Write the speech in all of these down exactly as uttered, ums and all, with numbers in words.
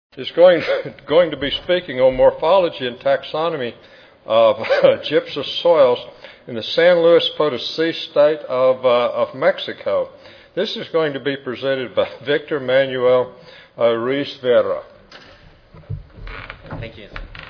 is going going to be speaking on morphology and taxonomy of gypsum soils in the San Luis Potosi state of uh, of Mexico. This is going to be presented by Victor Manuel uh, Ruiz Vera. Thank you.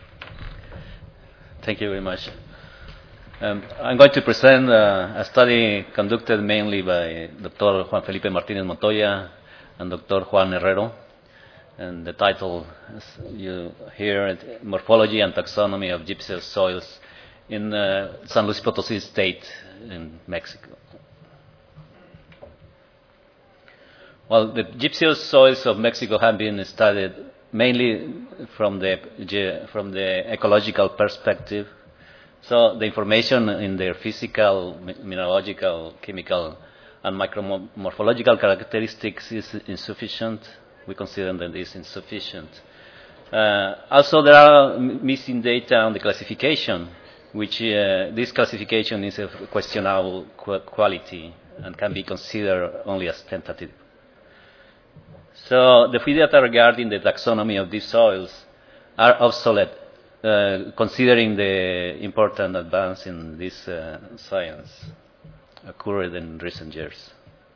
Thank you very much. Um, I'm going to present uh, a study conducted mainly by Doctor Juan Felipe Martinez Montoya and Doctor Juan Herrero. And the title, as you hear, Morphology and Taxonomy of Gypsum Soils in uh, San Luis Potosi State in Mexico. Well, the gypsum soils of Mexico have been studied mainly from the from the ecological perspective. So the information in their physical, mineralogical, chemical, and micromorphological characteristics is insufficient. We consider that is insufficient. Uh, also, there are missing data on the classification, which uh, this classification is of questionable qu- quality and can be considered only as tentative. So the free data regarding the taxonomy of these soils are obsolete, uh, considering the important advance in this uh, science occurred in recent years.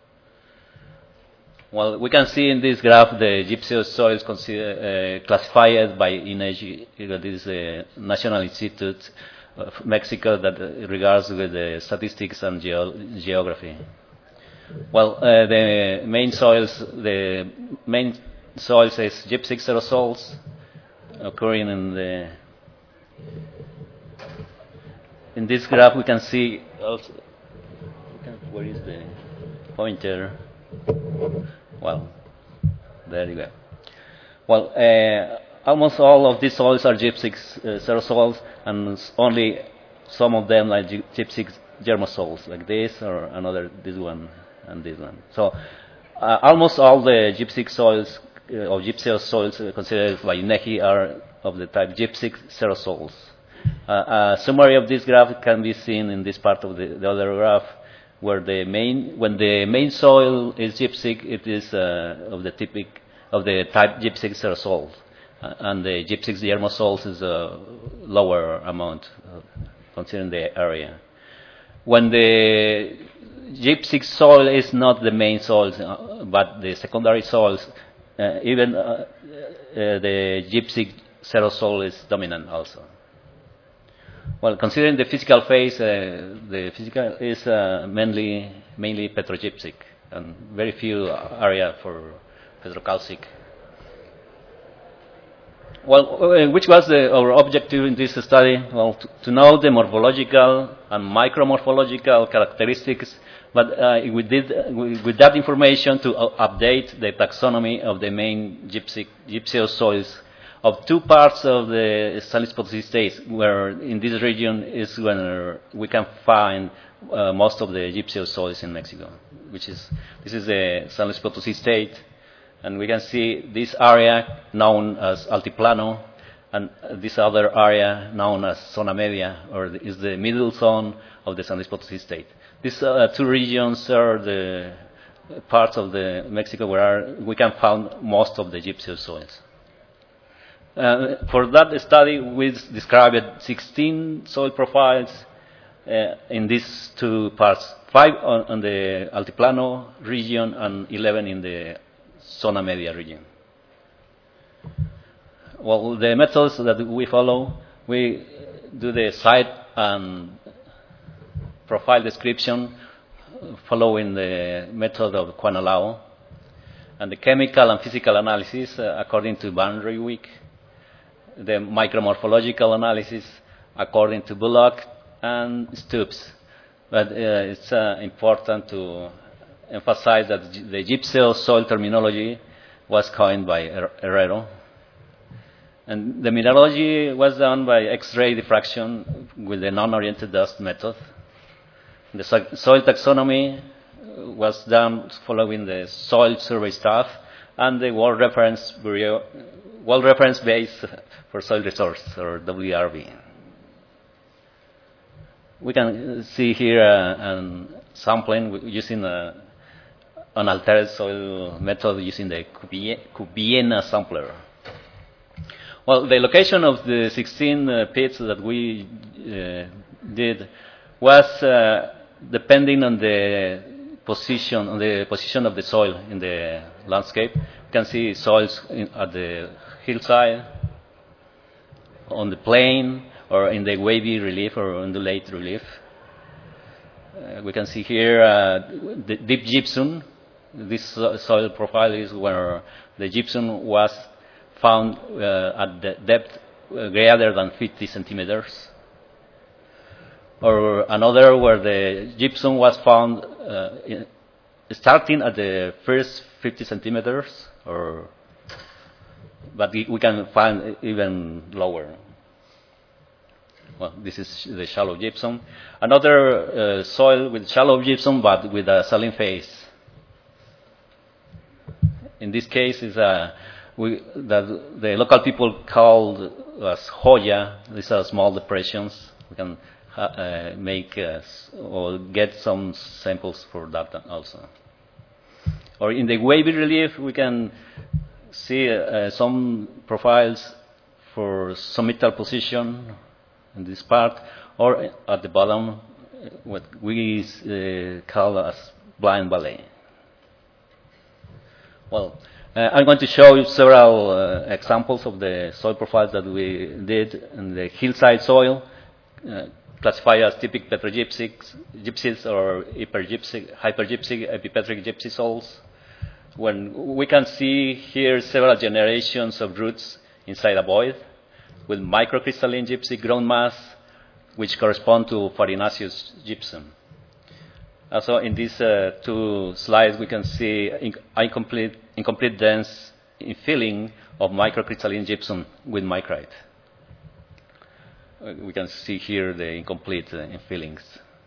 Well, we can see in this graph the gypsum soils consider, uh, classified by INEGI, that is the National Institute of Mexico that regards with the statistics and geo- geography. Well, uh, the main soils, the main soils is gypsum aerosols occurring in the. In this graph, we can see also. Where is the pointer? Well, there you go. Well, uh, almost all of these soils are gypsum aerosols, and only some of them are gypsum germosols, like this or another, this one. And this one. So, uh, almost all the gypsum soils uh, or gypsum soils uh, considered by INEGI are of the type gypsum aerosols. Uh, a summary of this graph can be seen in this part of the, the other graph, where the main when the main soil is gypsum, it is uh, of the typic of the type gypsum aerosols, uh, and the gypsum germosols is a lower amount, uh, considering the area. When the gypsum soil is not the main soil, uh, but the secondary soils, uh, even uh, uh, the gypsum aerosol is dominant also. Well, considering the physical phase, uh, the physical is uh, mainly mainly petrogypsic, and very few area for petrocalcic. Well, which was the, our objective in this study? Well, to, to know the morphological and micromorphological characteristics, but uh, we did uh, with that information to uh, update the taxonomy of the main gypsum, gypsum soils of two parts of the San Luis Potosi state, where in this region is where we can find uh, most of the gypsum soils in Mexico, which is this is the San Luis Potosi state. And we can see this area known as Altiplano, and this other area known as Zona Media, or the, is the middle zone of the San Luis Potosi state. These uh, two regions are the parts of the Mexico where are, we can find most of the gypsum soils. Uh, for that study, we described sixteen soil profiles uh, in these two parts, five on, on the Altiplano region and eleven in the Zona Media region. Well, the methods that we follow, we do the site and profile description following the method of Quanalao, and the chemical and physical analysis uh, according to Van Riebeeck, the micromorphological analysis according to Bullock and Stubbs. But uh, it's uh, important to emphasize that the gypsum soil terminology was coined by Herrero. And the mineralogy was done by X-ray diffraction with the non-oriented dust method. The so- soil taxonomy was done following the soil survey staff and the World Reference Bureau, World Reference Base for Soil Resource, or W R B. We can see here uh, an sampling using a an altered soil method using the Cuviena sampler. Well, the location of the sixteen uh, pits that we uh, did was uh, depending on the position on the position of the soil in the landscape. You can see soils in, at the hillside, on the plain, or in the wavy relief or undulate relief. Uh, we can see here uh, the deep gypsum. This soil profile is where the gypsum was found uh, at the depth uh, greater than fifty centimeters. Or another where the gypsum was found uh, in, starting at the first fifty centimeters, or but we can find even lower. Well, this is the shallow gypsum. Another uh, soil with shallow gypsum but with a saline phase. In this case, is a we, that the local people called as Hoya. These are small depressions. We can uh, make uh, or get some samples for that also. Or in the wavy relief, we can see uh, some profiles for summital position in this part, or at the bottom, what we uh, call as blind valley. Well, uh, I'm going to show you several uh, examples of the soil profiles that we did in the hillside soil, uh, classified as typic petrogypsics, gypsies or hypergypsic, hypergypsic, epipetric gypsy soils. When we can see here several generations of roots inside a void with microcrystalline gypsy ground mass, which correspond to farinaceous gypsum. Also, in these uh, two slides, we can see incomplete, incomplete dense infilling of microcrystalline gypsum with micrite. Uh, we can see here the incomplete uh, infillings.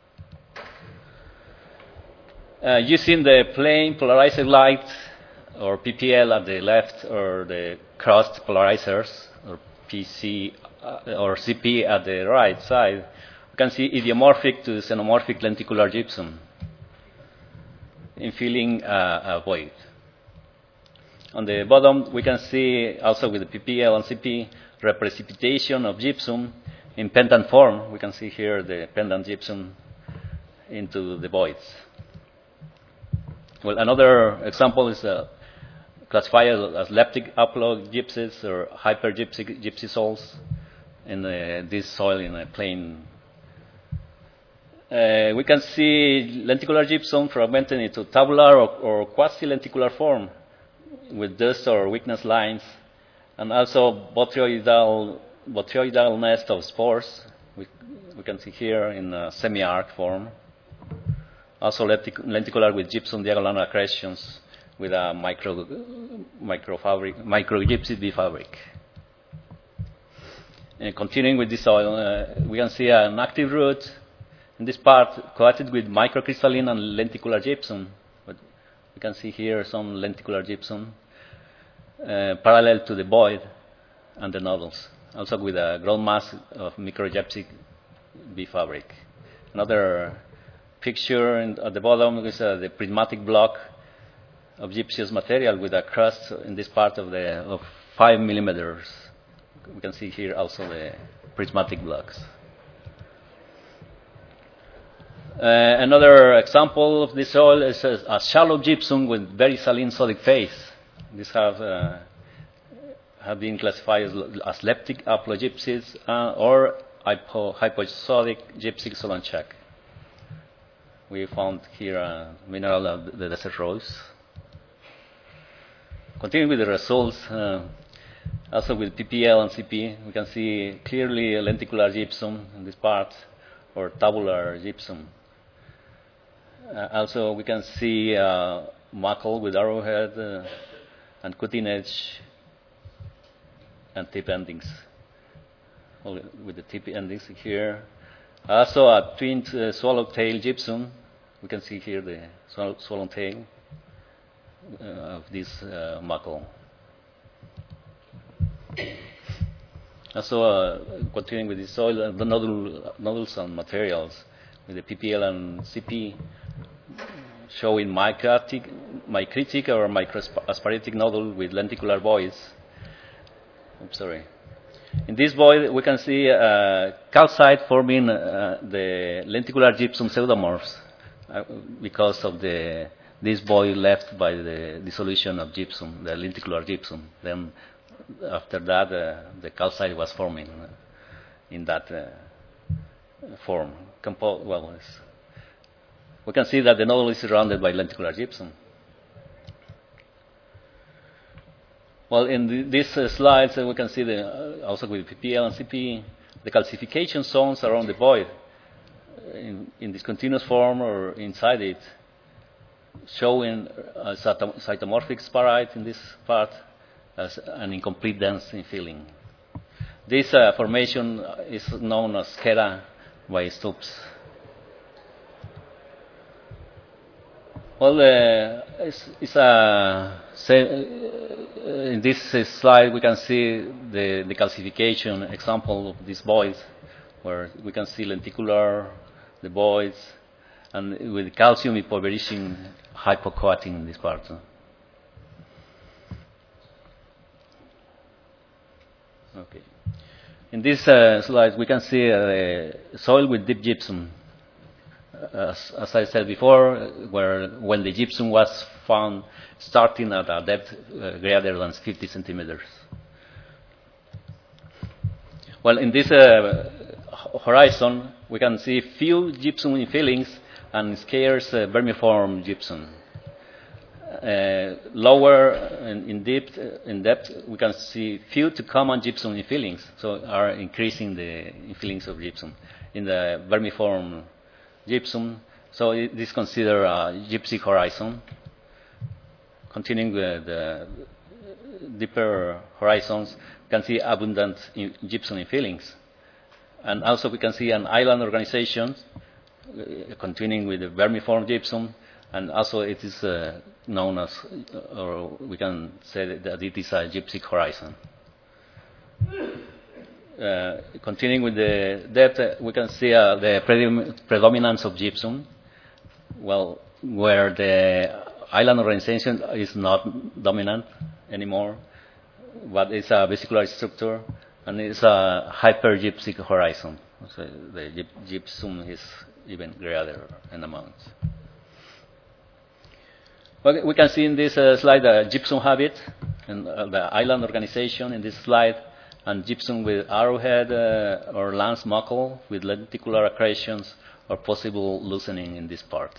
Uh, using the plain polarized light, or P P L at the left, or the crossed polarizers, or P C uh, or C P at the right side, we can see idiomorphic to xenomorphic lenticular gypsum infilling uh, a void. On the bottom, we can see also with the P P L and C P reprecipitation of gypsum in pendant form. We can see here the pendant gypsum into the voids. Well, another example is uh, classified as leptic upload gypsies or hypergypsic gypsy soils in uh, this soil in a plain. Uh, we can see lenticular gypsum fragmented into tabular or, or quasi-lenticular form with dust or weakness lines, and also botryoidal, botryoidal nest of spores. We, we can see here in a semi-arc form. Also lenticular with gypsum diagonal accretions with a micro, micro fabric, micro gypsy B fabric. And continuing with this soil, uh, we can see an active root in this part coated with microcrystalline and lenticular gypsum. But we can see here some lenticular gypsum uh, parallel to the void and the nodules, also with a ground mass of microgypsy B fabric. Another picture in, at the bottom is uh, the prismatic block of gypseous material with a crust in this part of the of five millimeters. We can see here also the prismatic blocks. Uh, another example of this soil is a, a shallow gypsum with very saline sodic phase. These have uh, have been classified as, as leptic aplogypsies uh, or hypo, hyposodic gypsy Solonchak. We found here a mineral of the desert rose. Continuing with the results, uh, also with P P L and C P, we can see clearly a lenticular gypsum in this part, or tabular gypsum. Uh, also, we can see uh, muckle with arrowhead uh, and cutting edge and tip endings. Well, with the tip endings here. Also, a twinned uh, swallowtail gypsum. We can see here the swallow, swallowtail uh, of this uh, muckle. Also, uh, continuing with the soil, uh, the nodule, nodules and materials with the P P L and C P showing micritic, micritic or microasparatic nodule with lenticular voids. Oops, sorry. In this void, we can see uh, calcite forming uh, the lenticular gypsum pseudomorphs uh, because of the this void left by the dissolution of gypsum, the lenticular gypsum. Then, after that, uh, the calcite was forming in that uh, form. Compo well, it's, we can see that the nodule is surrounded by lenticular gypsum. Well, in the, these uh, slides, uh, we can see the, uh, also with P P L and C P, the calcification zones around the void, uh, in, in this continuous form or inside it, showing a cytomorphic sparite in this part as an incomplete dense infilling. This uh, formation is known as Hera by Stoops. Well, uh, it's, it's a, say, uh, in this uh, slide we can see the, the calcification example of these voids, where we can see lenticular, the voids, and with calcium impoverishing hypocoating in this part. Okay. In this uh, slide we can see uh, soil with deep gypsum. As, as I said before, where when the gypsum was found starting at a depth uh, greater than fifty centimeters. Well, in this uh, horizon, we can see few gypsum infillings and scarce uh, vermiform gypsum. Uh, lower in, in, depth, in depth, we can see few to common gypsum infillings, so are increasing the infillings of gypsum. In the vermiform gypsum, so it is considered a gypsy horizon. Continuing with the deeper horizons, you can see abundant in gypsum infillings. And also we can see an island organization uh, continuing with the vermiform gypsum, and also it is uh, known as, or we can say that it is a gypsy horizon. Uh, continuing with the depth, uh, we can see uh, the predom predominance of gypsum, well, where the island organization is not dominant anymore, but it's a vesicular structure, and it's a hypergypsic horizon. So the gy gypsum is even greater in amount. Well, we can see in this uh, slide the gypsum habit and uh, the island organization in this slide, and gypsum with arrowhead uh, or lance muckle with lenticular accretions or possible loosening in this part.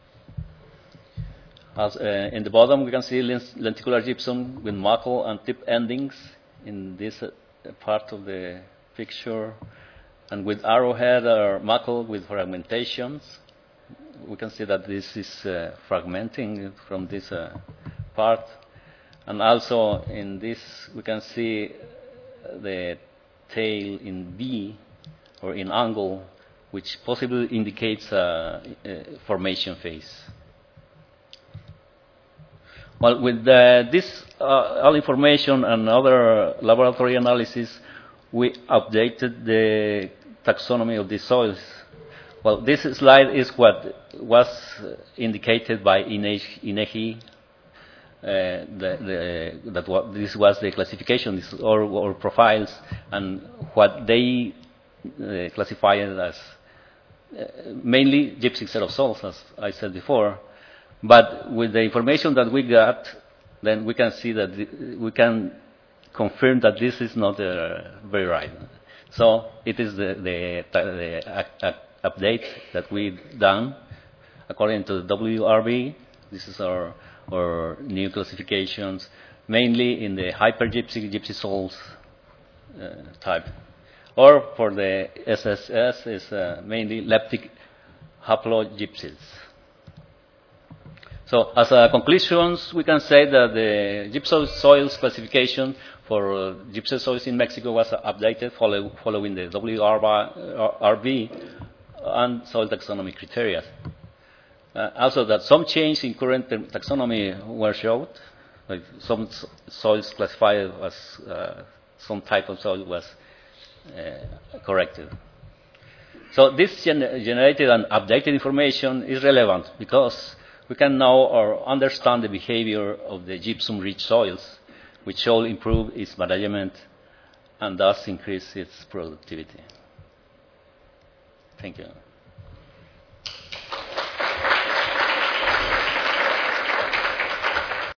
As, uh, in the bottom, we can see lenticular gypsum with muckle and tip endings in this uh, part of the picture, and with arrowhead or muckle with fragmentations. We can see that this is uh, fragmenting from this uh, part, and also in this we can see the tail in V or in angle, which possibly indicates a, a formation phase. Well, with the, this uh, all information and other laboratory analysis, we updated the taxonomy of the soils. Well, this slide is what was indicated by INEGI. Uh, the, the, that what this was the classification, this, or, or profiles, and what they uh, classified as uh, mainly gypsy xerosols, as I said before. But with the information that we got, then we can see that the, we can confirm that this is not uh, very right. So it is the, the, the uh, uh, update that we've done according to the W R B. This is our or new classifications, mainly in the hypergypsy gypsy sols uh, type. Or for the S S S is uh, mainly leptic haplogypsids. So as a conclusions, we can say that the gypsum soils classification for uh, gypsum soils in Mexico was uh, updated follow, following the W R B and soil taxonomy criteria. Uh, also, that some change in current taxonomy were showed. Like some soils classified as uh, some type of soil was uh, corrected. So this gen generated and updated information is relevant because we can know or understand the behavior of the gypsum-rich soils, which shall improve its management and thus increase its productivity. Thank you.